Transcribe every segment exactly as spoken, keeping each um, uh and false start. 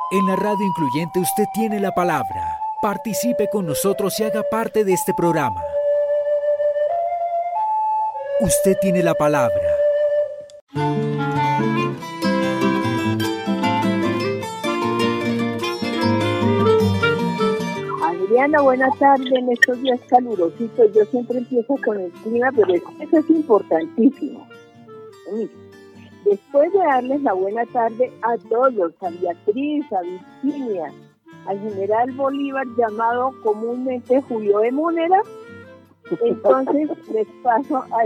En la radio incluyente usted tiene la palabra. Participe con nosotros y haga parte de este programa. Usted tiene la palabra. Adriana, buenas tardes. En estos días calurositos, yo siempre empiezo con el clima, pero eso es importantísimo. Después de darles la buena tarde a todos, a Beatriz, a Virginia, al general Bolívar, llamado comúnmente Julio de Múnera, entonces les paso a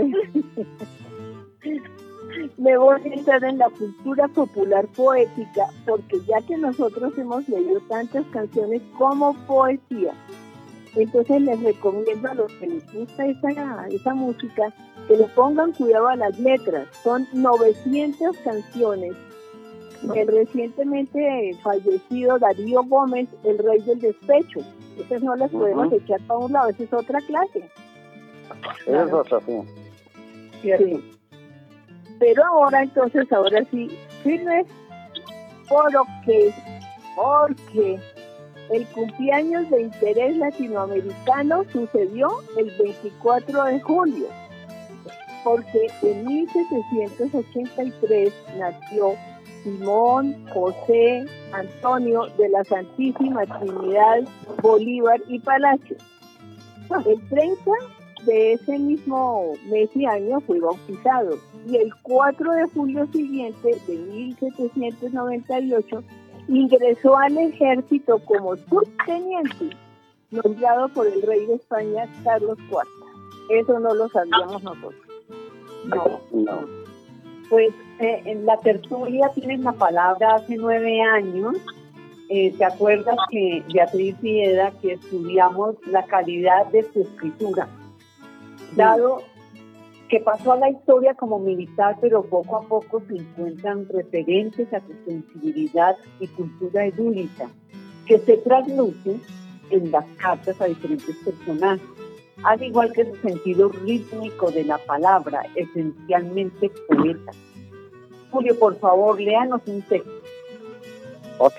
me voy a entrar en la cultura popular poética, porque ya que nosotros hemos leído tantas canciones como poesía, entonces les recomiendo a los que les gusta esa, esa música que le pongan cuidado a las letras. Son novecientas canciones del recientemente fallecido Darío Gómez, el rey del despecho. Esas no las podemos uh-huh. echar para un lado, esa es otra clase. Esa es otra, sí. Sí. Pero ahora entonces, ahora sí, firmes, porque, porque el cumpleaños de interés latinoamericano sucedió el veinticuatro de julio, porque en mil setecientos ochenta y tres nació Simón José Antonio de la Santísima Trinidad Bolívar y Palacio. El treinta de ese mismo mes y año fue bautizado, y el cuatro de julio siguiente de mil setecientos noventa y ocho ingresó al ejército como subteniente, nombrado por el rey de España, Carlos cuarto. Eso no lo sabíamos nosotros. No, no. Pues eh, en la tertulia tienes la palabra hace nueve años. Eh, ¿Te acuerdas que Beatriz y Eda, que estudiamos la calidad de su escritura? Dado que pasó a la historia como militar, pero poco a poco se encuentran referentes a su sensibilidad y cultura edúlica, que se trasluce en las cartas a diferentes personajes, al igual que su sentido rítmico de la palabra, esencialmente poeta. Julio, por favor, léanos un texto. Ok.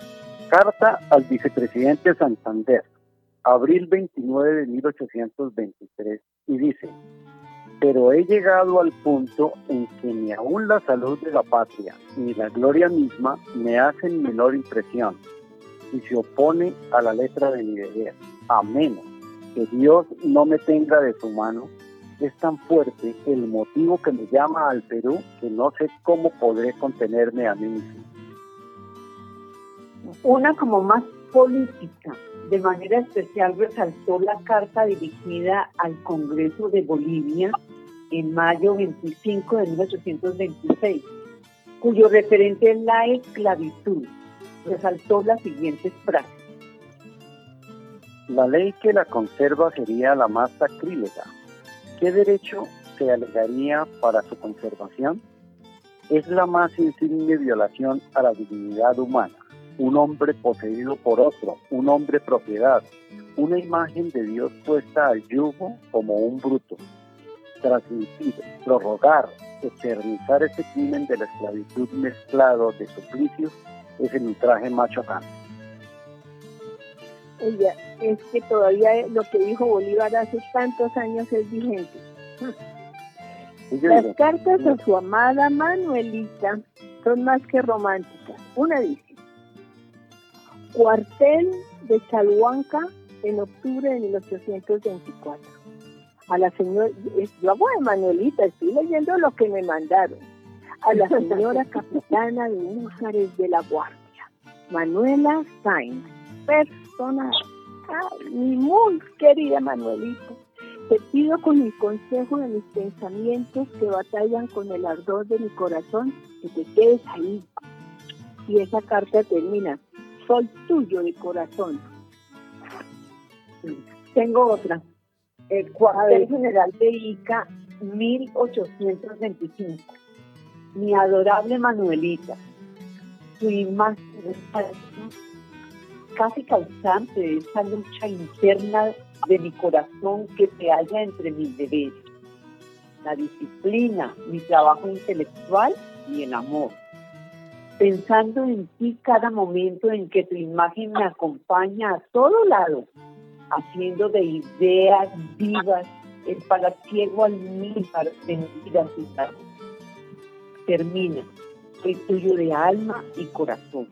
Carta al vicepresidente Santander, abril veintinueve de mil ochocientos veintitrés, y dice: pero he llegado al punto en que ni aún la salud de la patria ni la gloria misma me hacen menor impresión, y se opone a la letra de mi deber, a menos que Dios no me tenga de su mano. Es tan fuerte el motivo que me llama al Perú que no sé cómo podré contenerme a mí mismo. Una como más política, de manera especial resaltó la carta dirigida al Congreso de Bolivia en mayo veinticinco de mil ochocientos veintiséis, cuyo referente es la esclavitud. Resaltó las siguientes frases: la ley que la conserva sería la más sacrílega. ¿Qué derecho se alegaría para su conservación? Es la más insigne violación a la dignidad humana. Un hombre poseído por otro, un hombre propiedad, una imagen de Dios puesta al yugo como un bruto. Transmitir, prorrogar, eternizar ese crimen de la esclavitud mezclado de suplicios es el ultraje más chocante. Oye, es que todavía lo que dijo Bolívar hace tantos años es vigente. Las cartas a su amada Manuelita son más que románticas. Una dice: cuartel de Chalhuanca en octubre de mil ochocientos veinticuatro. A la señora, yo hago de Manuelita, estoy leyendo lo que me mandaron. A la señora capitana de Húsares de la Guardia, Manuela Sainz, personal. Ay, mi muy querida Manuelita, te pido con el consejo de mis pensamientos que batallan con el ardor de mi corazón, que te quedes ahí. Y esa carta termina: soy tuyo de corazón. Tengo otra. El cuartel general de Ica, mil ochocientos veinticinco. Mi adorable Manuelita, tu imagen casi causante de esa lucha interna de mi corazón que se halla entre mis deberes, la disciplina, mi trabajo intelectual y el amor. pensando en ti cada momento en que tu imagen me acompaña a todo lado, haciendo de ideas vivas el palaciego almíbar de mentiras y tardes. Termina, soy tuyo de alma y corazón.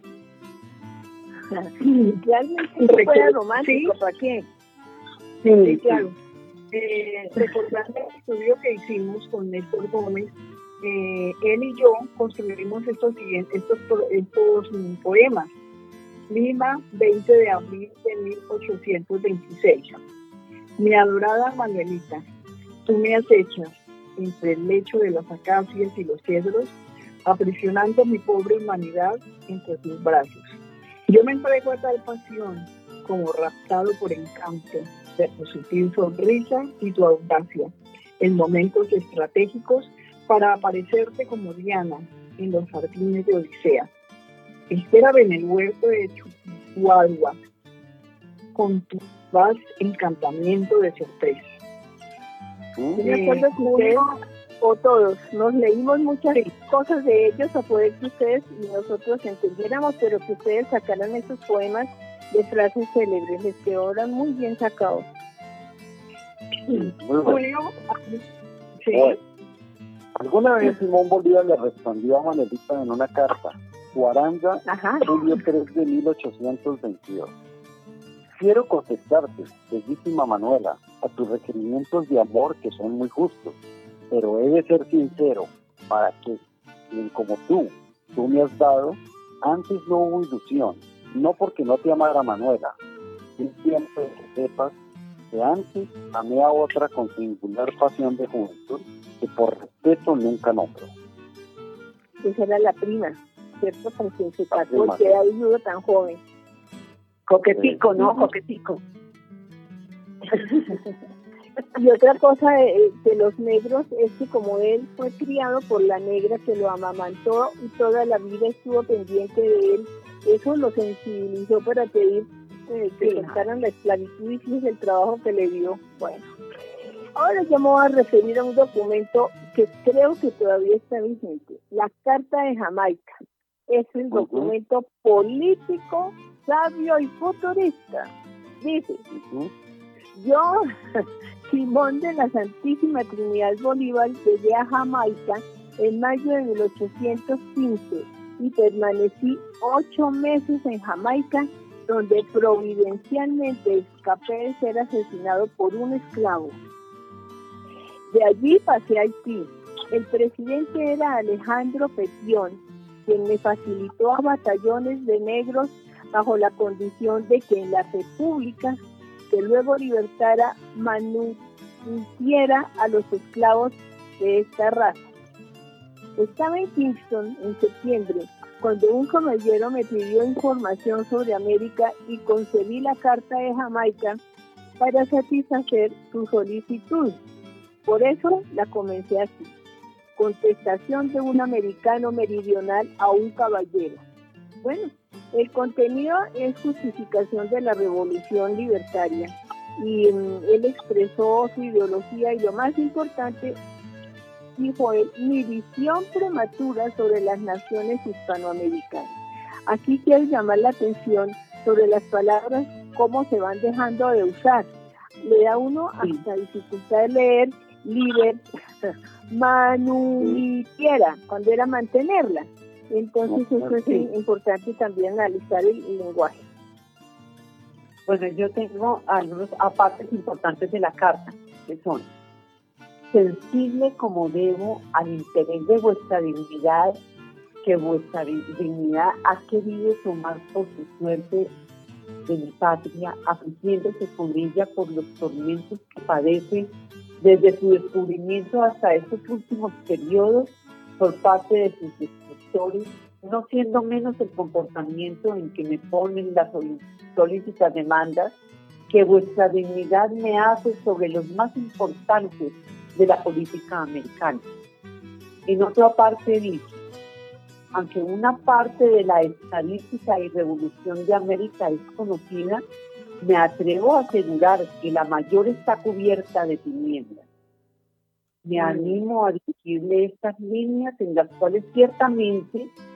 Realmente no fuera romántico, ¿Sí? ¿para qué? Sí, Sí, claro. Eh, recordando el estudio que hicimos con Néstor Gómez, eh, él y yo construimos estos, siguientes, estos, estos mm, poemas. Lima, veinte de abril de mil ochocientos veintiséis. Mi adorada Manuelita, tú me has hecho entre el lecho de las acacias y los cedros, aprisionando mi pobre humanidad entre tus brazos. Yo me entrego a tal pasión, como raptado por encanto de tu sutil sonrisa y tu audacia, en momentos estratégicos para aparecerte como Diana en los jardines de Odisea. Espérame en el huerto de Chuchuagua, con tu vaz encantamiento de sorpresa. Yo me acuerdo que ustedes, o todos, nos leímos muchas Sí. cosas de ellos a poder que ustedes y nosotros entendiéramos, pero que ustedes sacaran esos poemas de frases célebres, les quedaron muy bien sacados. Muy bueno. Julio, sí, Bueno, alguna vez Simón Bolívar le respondió a Manuelita en una carta, Guaranda, Ajá. julio tres de mil ochocientos veintidós. Quiero contestarte, bellísima Manuela, a tus requerimientos de amor que son muy justos, pero he de ser sincero, para que, quien como tú, tú me has dado, antes no hubo ilusión, no porque no te amara Manuela, es tiempo de que sepas que antes amé a otra con singular pasión de juventud, que por respeto nunca nombro. Esa era la prima, ¿cierto? Con quien se La casó prima, y queda viudo tan joven. Coquetico, ¿no? Coquetico. Y otra cosa de, de los negros es que como él fue criado por la negra que lo amamantó y toda la vida estuvo pendiente de él, eso lo sensibilizó para pedir eh, que Sí. soltaran la esclavitud y fíjese el trabajo que le dio. Bueno, ahora yo me voy a referir a un documento que creo que todavía está vigente, la Carta de Jamaica. Es el Ujú. documento político, sabio y futurista. Dice, ¿Mm? yo, Simón de la Santísima Trinidad Bolívar, llegué a Jamaica en mayo de mil ochocientos quince y permanecí ocho meses en Jamaica, donde providencialmente escapé de ser asesinado por un esclavo. De allí pasé a Haití. El presidente era Alejandro Petión, quien me facilitó a batallones de negros bajo la condición de que en la República que luego libertara mantuviera a los esclavos de esta raza. Estaba en Kingston en septiembre cuando un caballero me pidió información sobre América y concebí la Carta de Jamaica para satisfacer su solicitud. Por eso la comencé así: contestación de un americano meridional a un caballero. Bueno, el contenido es justificación de la revolución libertaria y um, él expresó su ideología y lo más importante, dijo él, mi visión prematura sobre las naciones hispanoamericanas. Aquí quiero llamar la atención sobre las palabras, cómo se van dejando de usar. Le da uno hasta dificultad de leer liber, manumitiera, cuando era mantenerla. Entonces eso es Sí. importante también analizar el, el lenguaje. Bueno, yo tengo algunos apartes importantes de la carta, que son: sensible como debo al interés de vuestra dignidad, que vuestra dignidad ha querido tomar por su suerte de mi patria, afligiéndose con ella por los tormentos que padece desde su descubrimiento hasta estos últimos periodos por parte de sus destructores, no siendo menos el comportamiento en que me ponen las solícitas demandas que vuestra dignidad me hace sobre los más importantes de la política americana. En otra parte dice: aunque una parte de la estadística y revolución de América es conocida, me atrevo a asegurar que la mayor está cubierta de tinieblas. Me animo a dirigirle estas líneas en las cuales ciertamente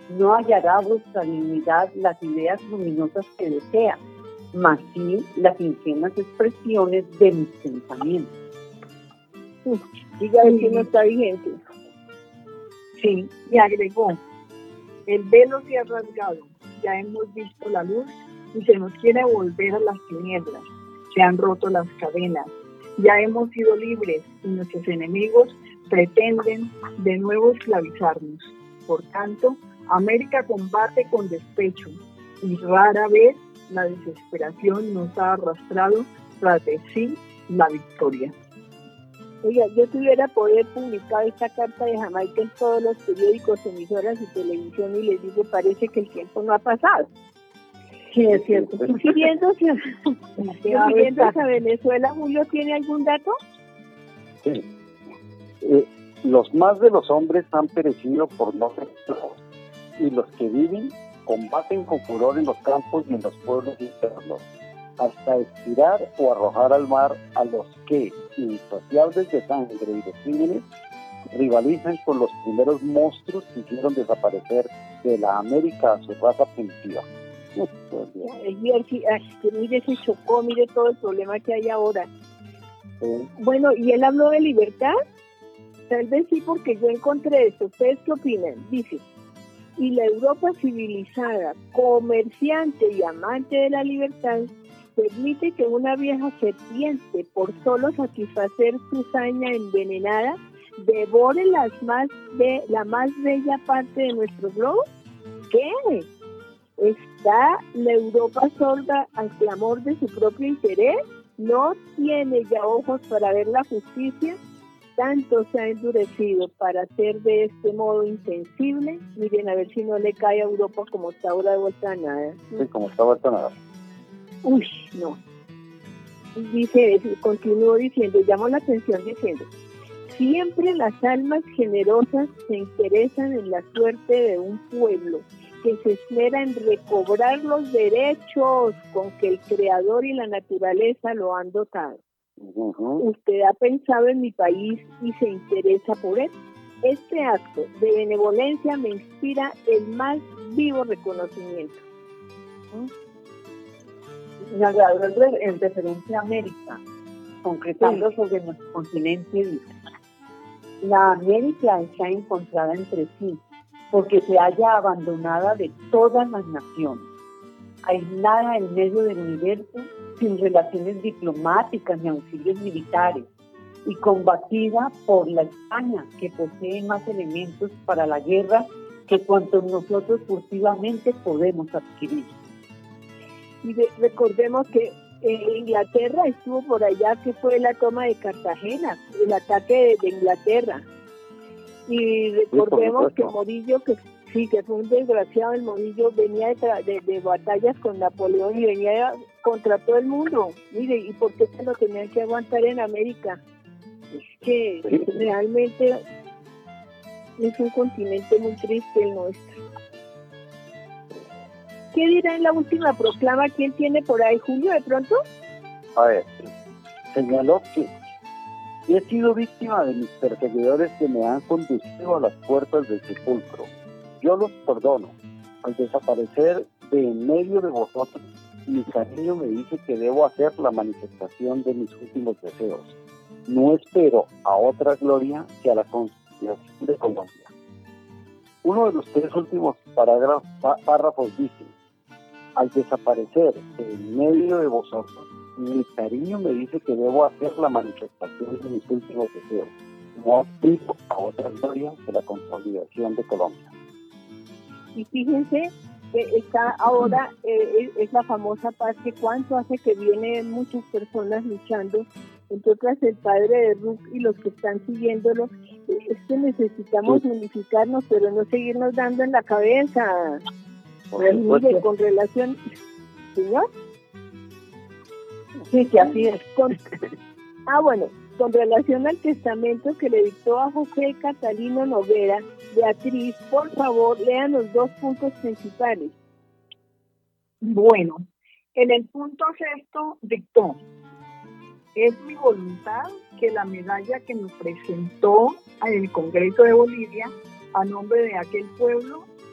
no hallará vuestra dignidad las ideas luminosas que desea, mas sí las ingenuas expresiones de mis pensamientos. Uf, diga el que no está vigente. Sí, y agregó, el velo se ha rasgado, ya hemos visto la luz y se nos quiere volver a las tinieblas, se han roto las cadenas, ya hemos sido libres y nuestros enemigos pretenden de nuevo esclavizarnos. Por tanto, América combate con despecho y rara vez la desesperación nos ha arrastrado tras de sí la victoria. Oiga, yo tuviera poder publicar esta carta de Jamaica en todos los periódicos, emisoras y televisión y les digo, parece que el tiempo no ha pasado. Sí, es cierto. Refiriéndose a, refiriéndose a Venezuela, ¿Julio tiene algún dato? Sí. Eh, los más de los hombres han perecido por no ser esclavos, y los que viven combaten con furor en los campos y en los pueblos internos, hasta estirar o arrojar al mar a los que, insaciables de sangre y de crímenes, rivalizan con los primeros monstruos que hicieron desaparecer de la América a su raza primitiva. Mire, se chocó, mire todo el problema que hay ahora. Sí. Bueno, ¿y él habló de libertad? Tal vez sí, porque yo encontré esto. ¿Ustedes qué opinan? Dice, y la Europa civilizada, comerciante y amante de la libertad, permite que una vieja serpiente, por solo satisfacer su saña envenenada, devore las más de, la más bella parte de nuestro globo. ¿Qué? ¿Está la Europa sorda al clamor de su propio interés? ¿No tiene ya ojos para ver la justicia? Tanto se ha endurecido para ser de este modo insensible. Miren, a ver si no le cae a Europa como está ahora de vuelta a nada. Sí, como está vuelta a nada. Uy, no. Dice, continúo diciendo, llamo la atención diciendo, siempre las almas generosas se interesan en la suerte de un pueblo que se esmera en recobrar los derechos con que el Creador y la naturaleza lo han dotado. Uh-huh. Usted ha pensado en mi país y se interesa por él. Este acto de benevolencia me inspira el más vivo reconocimiento. ¿Mm? En referencia a América, concretando sí. sobre nuestro continente, dice, la América está encontrada entre sí, porque se halla abandonada de todas las naciones, aislada en medio del universo, sin relaciones diplomáticas ni auxilios militares, y combatida por la España, que posee más elementos para la guerra que cuantos nosotros furtivamente podemos adquirir. Y de, recordemos que eh, Inglaterra estuvo por allá, que fue la toma de Cartagena, el ataque de, de Inglaterra. Y recordemos sí, que Morillo, que sí, que fue un desgraciado, el Morillo venía de, de, de batallas con Napoleón y venía contra todo el mundo. Mire, ¿y por qué se lo tenían que aguantar en América? Es que sí. realmente es un continente muy triste el nuestro. ¿Qué dirá en la última proclama? ¿Quién tiene por ahí, Julio, de pronto? A ver, señaló que he sido víctima de mis perseguidores que me han conducido a las puertas del sepulcro. Yo los perdono. Al desaparecer de en medio de vosotros, mi cariño me dice que debo hacer la manifestación de mis últimos deseos. No espero a otra gloria que a la constitución de Colombia. Uno de los tres últimos parágrafos, párrafos dice, al desaparecer de en medio de vosotros, mi cariño me dice que debo hacer la manifestación de mis últimos deseos. No aspiro a otra gloria que la consolidación de Colombia. Y fíjense que está ahora, eh, es la famosa paz que cuánto hace que vienen muchas personas luchando, entre otras el padre de Ruc y los que están siguiéndolo. Es que necesitamos sí. unificarnos, pero no seguirnos dando en la cabeza. Pues, mire, con relación... ¿Señor? Sí, que así es. Con, ah, bueno, con relación al testamento que le dictó a José Catalino Noguera, Beatriz, por favor, lean los dos puntos principales. Bueno, en el punto sexto dictó, es mi voluntad que la medalla que nos presentó en el Congreso de Bolivia, a nombre de aquel pueblo,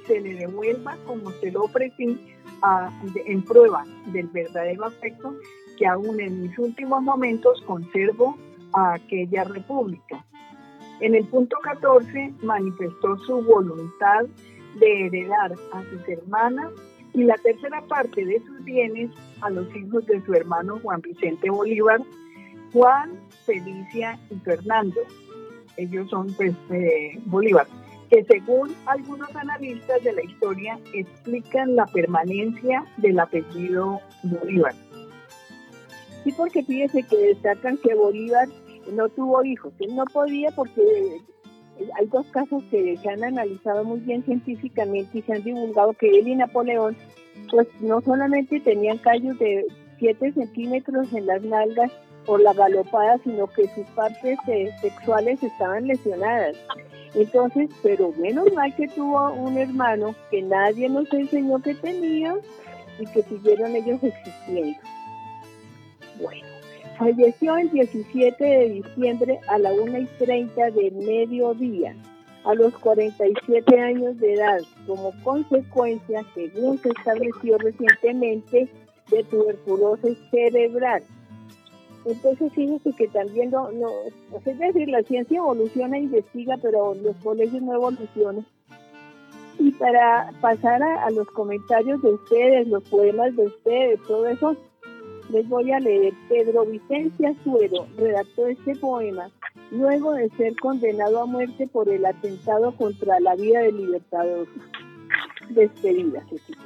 se le devuelva como se lo ofrecí a, de, en prueba del verdadero afecto que aún en mis últimos momentos conservo a aquella república. En el punto catorce manifestó su voluntad de heredar a sus hermanas y la tercera parte de sus bienes a los hijos de su hermano Juan Vicente Bolívar, Juan, Felicia y Fernando. Ellos son pues eh, Bolívar, que según algunos analistas de la historia explican la permanencia del apellido Bolívar. Sí, porque fíjese que destacan que Bolívar no tuvo hijos. Él no podía porque hay dos casos que se han analizado muy bien científicamente y se han divulgado que él y Napoleón pues no solamente tenían callos de siete centímetros en las nalgas por la galopada, sino que sus partes eh, sexuales estaban lesionadas. Entonces, pero menos mal que tuvo un hermano que nadie nos enseñó que tenía y que siguieron ellos existiendo. Bueno, falleció el diecisiete de diciembre a la una y treinta del mediodía, a los cuarenta y siete años de edad, como consecuencia, según se estableció recientemente, de tuberculosis cerebral. Entonces, fíjense que también, no, no, es decir, la ciencia evoluciona e investiga, pero los colegios no evolucionan. Y para pasar a, a los comentarios de ustedes, los poemas de ustedes, todo eso, les voy a leer. Pedro Vicente Azuero redactó este poema luego de ser condenado a muerte por el atentado contra la vida del Libertador. Despedida.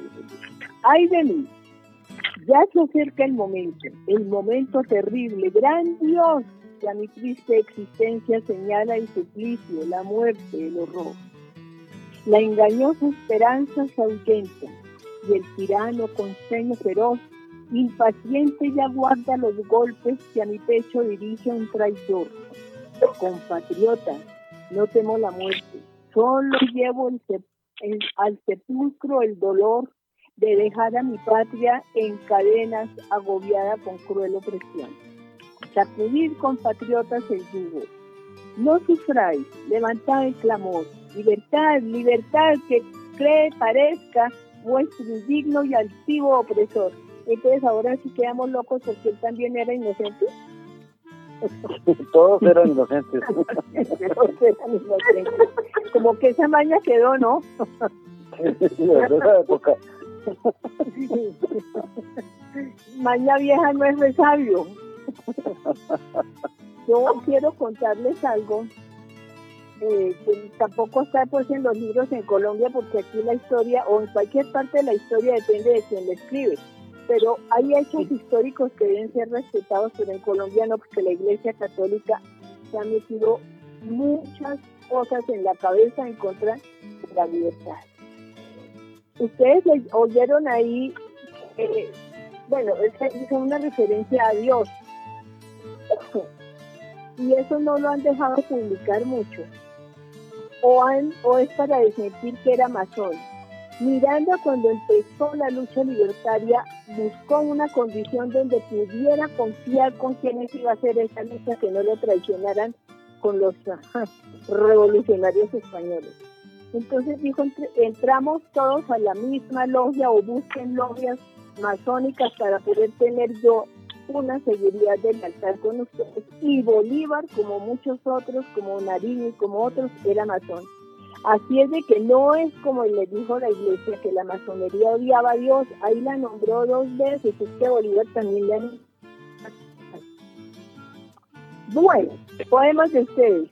¡Ay de mí! Ya se acerca el momento, el momento terrible, gran Dios, que a mi triste existencia señala el suplicio, la muerte, el horror. La engañosa esperanza se ahuyenta y el tirano con ceño feroz, impaciente ya guarda los golpes que a mi pecho dirige un traidor. Compatriota, no temo la muerte, solo llevo el sep- el, al sepulcro el dolor de dejar a mi patria en cadenas, agobiada con cruel opresión. Sacudir, compatriotas, el yugo. No sufráis, levantad el clamor. Libertad, libertad, que cree, parezca vuestro indigno y altivo opresor. Entonces ahora sí quedamos locos porque él también era inocente. Todos eran inocentes. Todos eran inocentes. Como que esa maña quedó, ¿no? De esa época. Maña vieja no es resabio. Yo quiero contarles algo eh, que tampoco está pues en los libros en Colombia, porque aquí la historia, o en cualquier parte de la historia, depende de quién la escribe, pero hay hechos históricos que deben ser respetados, pero en Colombia no, porque la Iglesia Católica se ha metido muchas cosas en la cabeza en contra de la libertad. Ustedes oyeron ahí, eh, bueno, es una referencia a Dios, y eso no lo han dejado publicar mucho, o, han, o es para desmentir que era masón. Miranda, cuando empezó la lucha libertaria, buscó una condición donde pudiera confiar con quienes iba a hacer esa lucha, que no lo traicionaran con los ajá, revolucionarios españoles. Entonces dijo, entramos todos a la misma logia o busquen logias masónicas para poder tener yo una seguridad de lealtad con ustedes. Y Bolívar, como muchos otros, como Nariño y como otros, era masón. Así es de que no es como le dijo la Iglesia, que la masonería odiaba a Dios. Ahí la nombró dos veces, es que Bolívar también le han... Bueno, poemas de ustedes.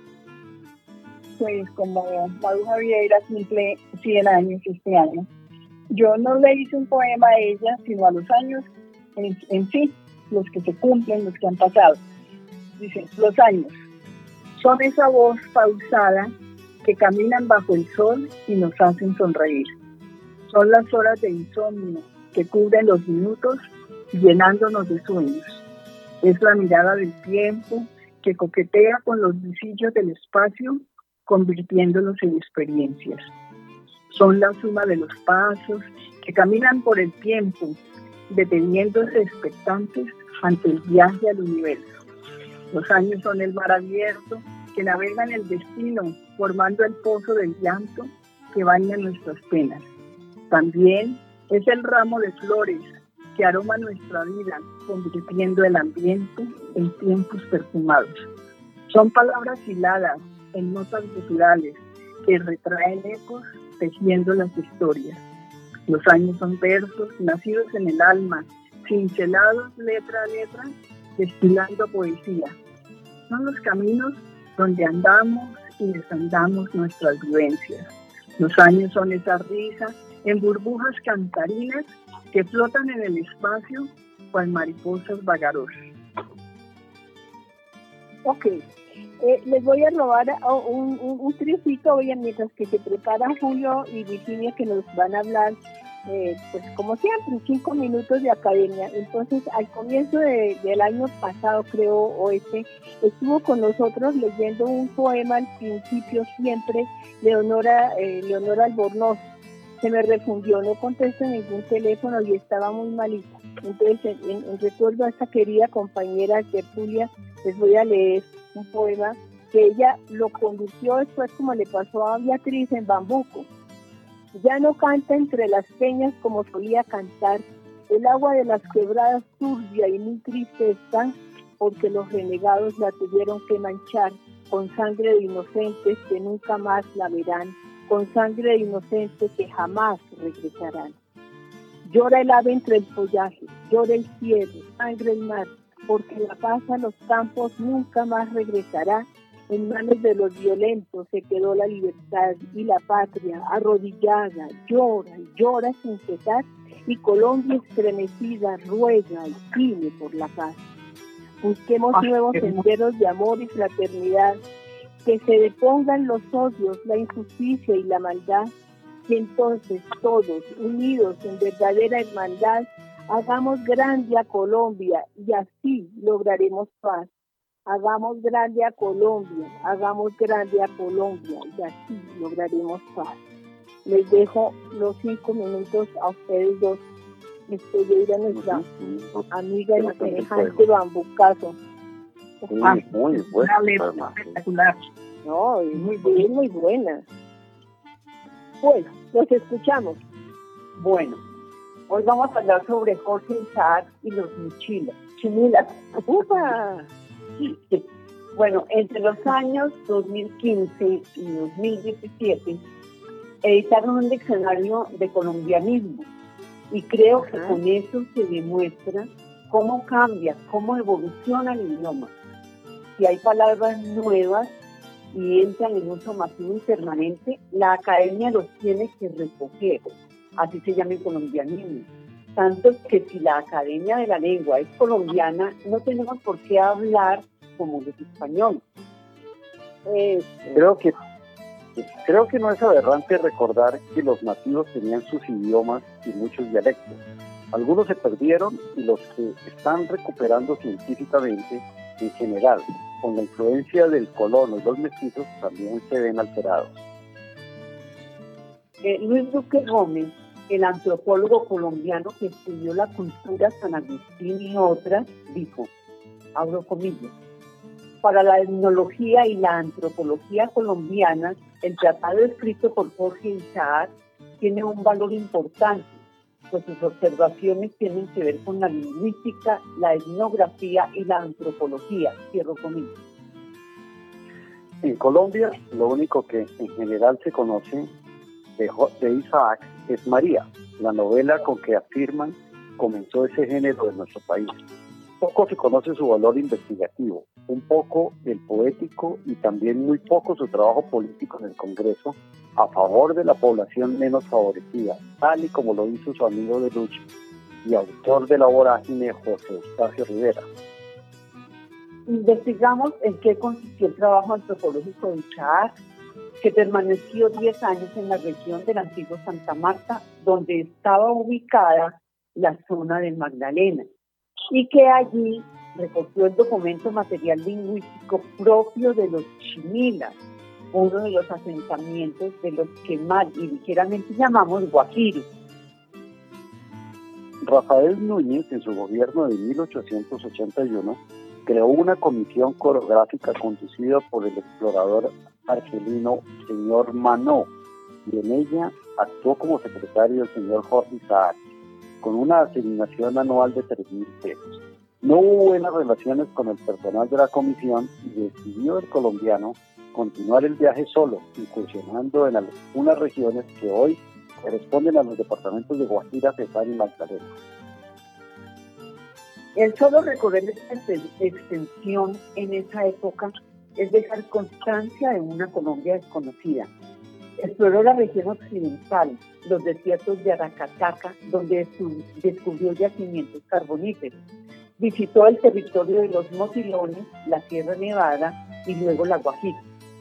Pues como Maruja Vieira cumple cien años este año, yo no le hice un poema a ella, sino a los años en, en sí, los que se cumplen, los que han pasado. Dice, los años son esa voz pausada que caminan bajo el sol y nos hacen sonreír. Son las horas de insomnio que cubren los minutos llenándonos de sueños. Es la mirada del tiempo que coquetea con los visillos del espacio, convirtiéndolos en experiencias. Son la suma de los pasos que caminan por el tiempo, deteniéndose expectantes ante el viaje al universo. Los años son el mar abierto que navega en el destino, formando el pozo del llanto que baña nuestras penas. También es el ramo de flores que aroma nuestra vida, convirtiendo el ambiente en tiempos perfumados. Son palabras hiladas en notas guturales que retraen ecos tejiendo las historias. Los años son versos nacidos en el alma, cincelados letra a letra, destilando poesía. Son los caminos donde andamos y desandamos nuestras vivencias. Los años son esa risa en burbujas cantarinas que flotan en el espacio cual mariposas vagarosas. Ok, eh, les voy a robar un, un, un tricito hoy mientras que se preparan Julio y Virginia, que nos van a hablar, eh, pues como siempre, cinco minutos de academia. Entonces, al comienzo de, del año pasado, creo, o este, estuvo con nosotros leyendo un poema al principio siempre, Leonora, eh, Leonora Albornoz. Se me refundió, no contesto ningún teléfono y estaba muy malita. Entonces, en, en recuerdo a esta querida compañera Tertulia, les voy a leer un poema que ella lo convirtió después, como le pasó a Beatriz, en Bambuco. Ya no canta entre las peñas como solía cantar, el agua de las quebradas turbia y muy triste está, porque los renegados la tuvieron que manchar con sangre de inocentes que nunca más la verán, con sangre de inocentes que jamás regresarán. Llora el ave entre el follaje, llora el cielo, sangre el mar, porque la paz a los campos nunca más regresará. En manos de los violentos se quedó la libertad y la patria arrodillada, llora, llora sin cesar, y Colombia estremecida ruega y gime por la paz. Busquemos ah, nuevos senderos de amor y fraternidad, que se depongan los odios, la injusticia y la maldad, y entonces todos, unidos en verdadera hermandad, hagamos grande a Colombia y así lograremos paz. Hagamos grande a Colombia, hagamos grande a Colombia y así lograremos paz. Les dejo los cinco minutos a ustedes dos. Estoy de ir a nuestra amiga y semejante Bambucazo. Muy, muy buena. Espectacular. No, es muy, muy, muy buena. Bueno, los escuchamos. Bueno, hoy vamos a hablar sobre Jorge Isaac y los Michilas. Chimilas. ¡Upa! Bueno, entre los años dos mil quince y dos mil diecisiete editaron un diccionario de colombianismo y creo que Ajá. con eso se demuestra cómo cambia, cómo evoluciona el idioma. Si hay palabras nuevas y entran en uso masivo y permanente, la academia los tiene que recoger, así se llama el colombianismo. Tanto que si la Academia de la Lengua es colombiana, no tenemos por qué hablar como los españoles. Eh, creo que creo que no es aberrante recordar que los nativos tenían sus idiomas y muchos dialectos. Algunos se perdieron y los que están recuperando científicamente, en general, con la influencia del colono y los mestizos, también se ven alterados. Eh, Luis Duque Gómez, el antropólogo colombiano que estudió la cultura San Agustín y otras, dijo, abro comillas, para la etnología y la antropología colombiana, el tratado escrito por Jorge Isaac tiene un valor importante, pues sus observaciones tienen que ver con la lingüística, la etnografía y la antropología, cierro comillas. En Colombia, lo único que en general se conoce de, de Isaac es María, la novela con que afirman comenzó ese género de nuestro país. Poco se conoce su valor investigativo, un poco el poético y también muy poco su trabajo político en el Congreso a favor de la población menos favorecida, tal y como lo hizo su amigo de lucha y autor de La Vorágine, José Eustacio Rivera. Investigamos en qué consistió el trabajo antropológico de Isaac, que permaneció diez años en la región del antiguo Santa Marta, donde estaba ubicada la zona del Magdalena, y que allí recogió el documento material lingüístico propio de los chimilas, uno de los asentamientos de los que mal y ligeramente llamamos guajiros. Rafael Núñez, en su gobierno de mil ochocientos ochenta y uno, creó una comisión coreográfica conducida por el explorador argelino señor Manó, y en ella actuó como secretario el señor Jorge Isaac, con una asignación anual de tres mil pesos. No hubo buenas relaciones con el personal de la comisión y decidió el colombiano continuar el viaje solo, incursionando en algunas regiones que hoy corresponden a los departamentos de Guajira, Cesar y Magdalena. El solo recorrer esta extensión en esa época es dejar constancia de una Colombia desconocida. Exploró la región occidental, los desiertos de Aracataca, donde descubrió yacimientos carboníferos. Visitó el territorio de los Motilones, la Sierra Nevada y luego la Guajira.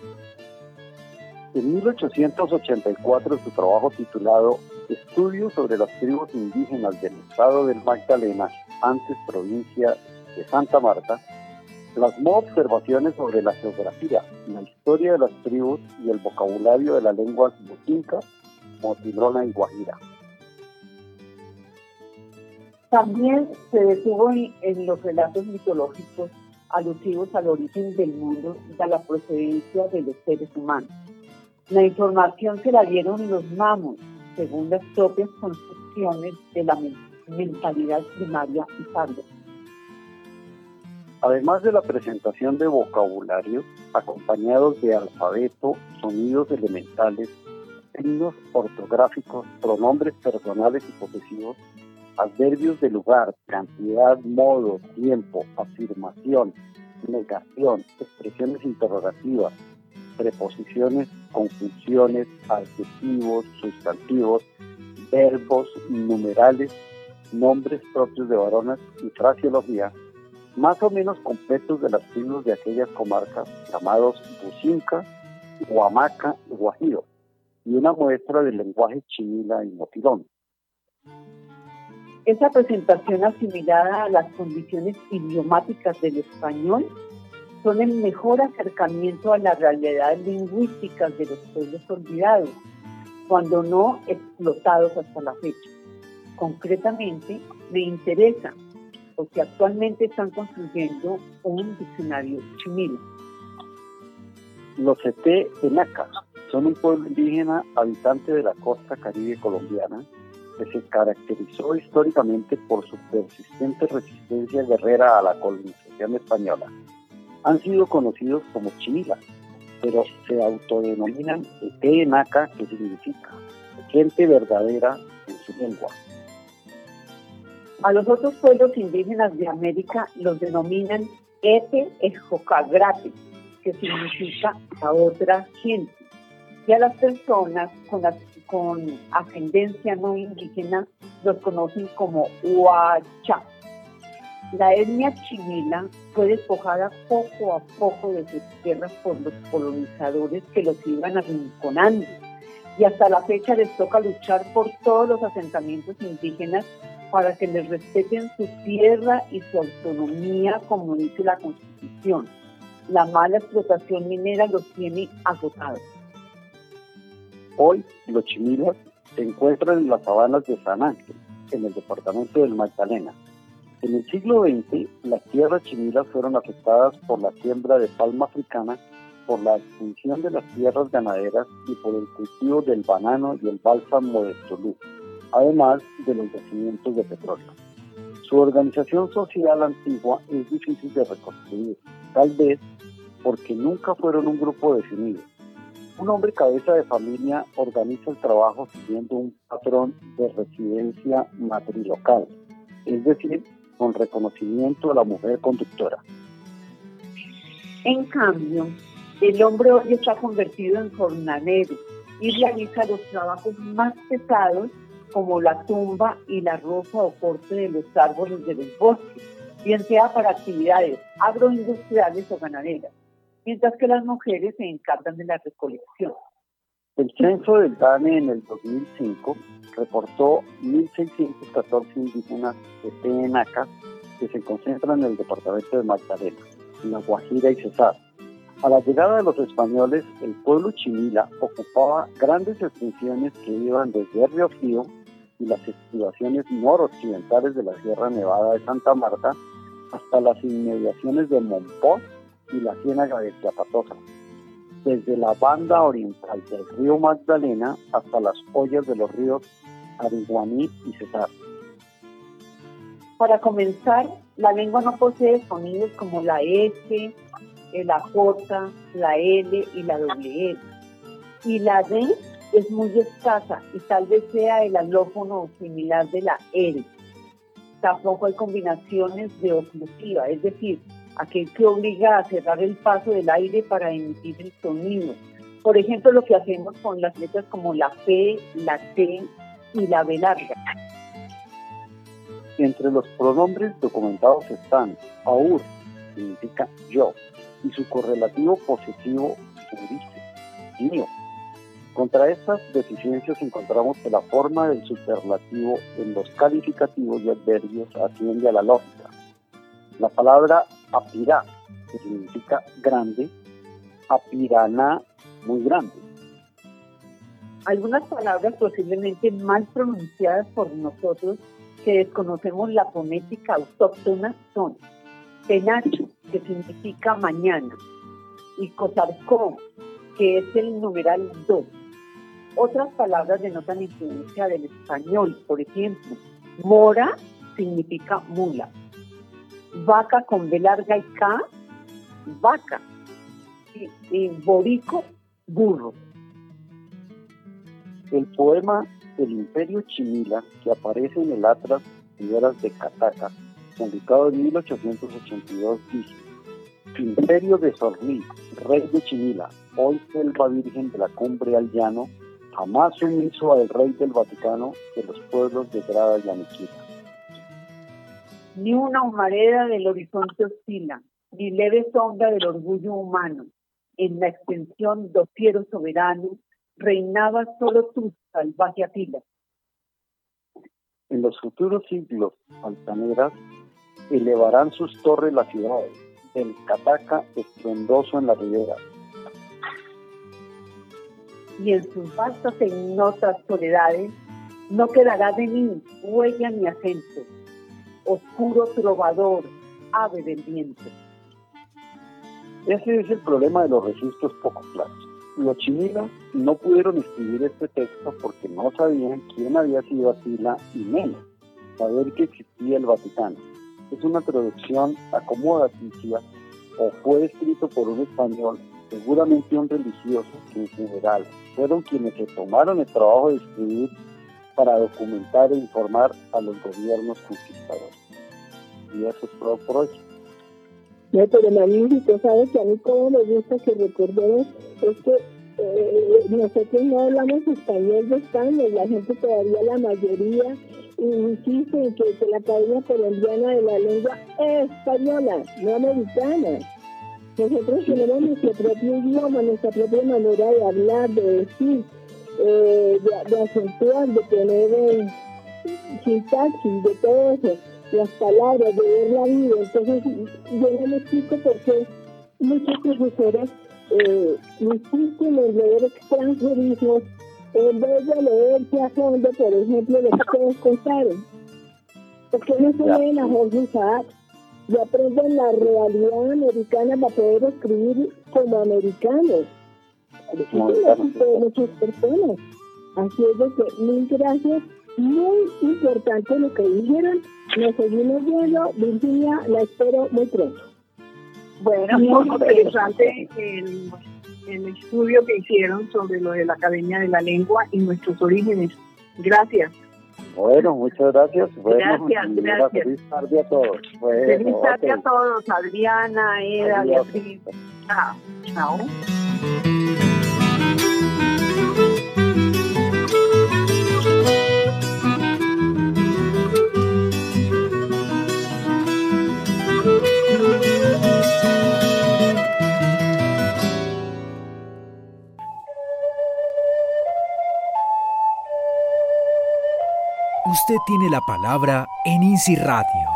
En mil ochocientos ochenta y cuatro, su trabajo titulado Estudios sobre las tribus indígenas del estado del Magdalena, antes provincia de Santa Marta, plasmó observaciones sobre la geografía, la historia de las tribus y el vocabulario de las lenguas botinca, motilona y guajira. También se detuvo en, en los relatos mitológicos alusivos al origen del mundo y a la procedencia de los seres humanos. La información se la dieron los mamos, según las propias concepciones de la mentalidad primaria y sabia. Además de la presentación de vocabulario, acompañados de alfabeto, sonidos elementales, signos ortográficos, pronombres personales y posesivos, adverbios de lugar, cantidad, modo, tiempo, afirmación, negación, expresiones interrogativas, preposiciones, conjunciones, adjetivos, sustantivos, verbos, numerales, nombres propios de varones y fraseología, más o menos completos de las tribus de aquellas comarcas llamados Bucinca, Huamaca y Guajiro, y una muestra del lenguaje chimila y motilón. Esa presentación asimilada a las condiciones idiomáticas del español son el mejor acercamiento a las realidades lingüísticas de los pueblos olvidados, cuando no explotados hasta la fecha. Concretamente, me interesa porque actualmente están construyendo un diccionario chimila. Los Eté Enaca son un pueblo indígena habitante de la costa caribe colombiana que se caracterizó históricamente por su persistente resistencia guerrera a la colonización española. Han sido conocidos como chimilas, pero se autodenominan Eté Enaca, que significa gente verdadera en su lengua. A los otros pueblos indígenas de América los denominan Ete Ejocagrate, que significa la otra gente. Y a las personas con, la, con ascendencia no indígena los conocen como Huacha. La etnia chimila fue despojada poco a poco de sus tierras por los colonizadores que los iban arrinconando. Y hasta la fecha les toca luchar por todos los asentamientos indígenas para que les respeten su tierra y su autonomía, como dice la Constitución. La mala explotación minera los tiene agotados. Hoy, los chimilas se encuentran en las sabanas de San Ángel, en el departamento del Magdalena. En el siglo veinte, las tierras chimilas fueron afectadas por la siembra de palma africana, por la extinción de las tierras ganaderas y por el cultivo del banano y el bálsamo de Tolú, además de los yacimientos de petróleo. Su organización social antigua es difícil de reconstruir, tal vez porque nunca fueron un grupo definido. Un hombre cabeza de familia organiza el trabajo siguiendo un patrón de residencia matrilocal, es decir, con reconocimiento a la mujer conductora. En cambio, el hombre hoy está convertido en jornalero y realiza los trabajos más pesados, como la tumba y la roza o corte de los árboles de los bosques, bien sea para actividades agroindustriales o ganaderas, mientras que las mujeres se encargan de la recolección. El censo del DANE en el dos mil cinco reportó mil seiscientos catorce indígenas de Enaca que se concentran en el departamento de Magdalena, en la Guajira y Cesar. A la llegada de los españoles, el pueblo chimila ocupaba grandes extensiones que iban desde el Río Frío y las estribaciones noroccidentales de la Sierra Nevada de Santa Marta hasta las inmediaciones de Monpós y la Ciénaga de Chiapatosa. desde la banda oriental del río Magdalena hasta las ollas de los ríos Ariguaní y Cesar. Para comenzar, la lengua no posee sonidos como la S, la J, la L y la doble L. Y la D es muy escasa y tal vez sea el alófono similar de la L. Tampoco hay combinaciones de oclusiva, es decir, aquel que obliga a cerrar el paso del aire para emitir el sonido. Por ejemplo, lo que hacemos con las letras como la P, la T y la B larga. Entre los pronombres documentados están aur, significa yo, y su correlativo posesivo, dice, mío. Contra estas deficiencias encontramos que la forma del superlativo en los calificativos y adverbios atiende a la lógica. La palabra apirá, que significa grande, apiraná, muy grande. Algunas palabras posiblemente mal pronunciadas por nosotros que desconocemos la fonética autóctona son penacho, que significa mañana, y cosarcó, que es el numeral dos. Otras palabras denotan influencia del español, por ejemplo, mora significa mula, vaca con B larga y K, vaca, y, y borico, burro. El poema El Imperio Chimila, que aparece en el Atlas Riberas de Cataca, publicado en mil ochocientos ochenta y dos, dice: Imperio de Sorlí, rey de Chimila, hoy selva virgen de la cumbre al llano, jamás sumiso al rey del Vaticano de los pueblos de Grada y Aniquita. Ni una humareda del horizonte oscila, ni leve sombra del orgullo humano. En la extensión dosiero soberano, reinaba solo tú, salvaje Atila. En los futuros siglos, altaneras elevarán sus torres las ciudades, el Cataca estruendoso en la ribera. Y en sus vastas e ignotas soledades no quedará de mí huella ni acento, oscuro trovador, ave del viento. Ese es el problema de los registros poco claros. Los chimilas no pudieron escribir este texto porque no sabían quién había sido Atila y menos saber que existía el Vaticano. Es una traducción acomodaticia o fue escrito por un español, seguramente un religioso, que en general fueron quienes se tomaron el trabajo de escribir para documentar e informar a los gobiernos conquistadores. Y eso es todo por hoy. No, pero magnífico, ¿sabes? Que a mí como me gusta que recordemos es que eh, nosotros no hablamos español de España, la gente todavía, la mayoría, insiste en que, que la Academia Colombiana de la Lengua es española, no americana. Nosotros tenemos nuestro propio idioma, nuestra propia manera de hablar, de decir, eh, de, de acentuar, de poner eh, sintaxis, de todo eso, las palabras, de ver la vida. Entonces, yo no me explico por qué muchos profesores eh, insisten en leer extranjerismos en vez de leerse a fondo, por ejemplo, lo que ustedes contaron. ¿Por qué no se leen a Jorge Isaac y aprenden la realidad americana para poder escribir como americanos? Eso es lógico de muchas personas. Así es de que mil gracias. Muy importante lo que dijeron. Nos seguimos viendo. Virginia, la espero muy pronto. Bueno, muy interesante el, el estudio que hicieron sobre lo de la Academia de la Lengua y nuestros orígenes. Gracias. Bueno, muchas gracias. Bueno, gracias, gracias. Feliz tarde a todos. Bueno, feliz tarde okay. a todos. Adriana, Eda, Adiós. Beatriz. Chao. Chao. Usted tiene la palabra en INSI Radio.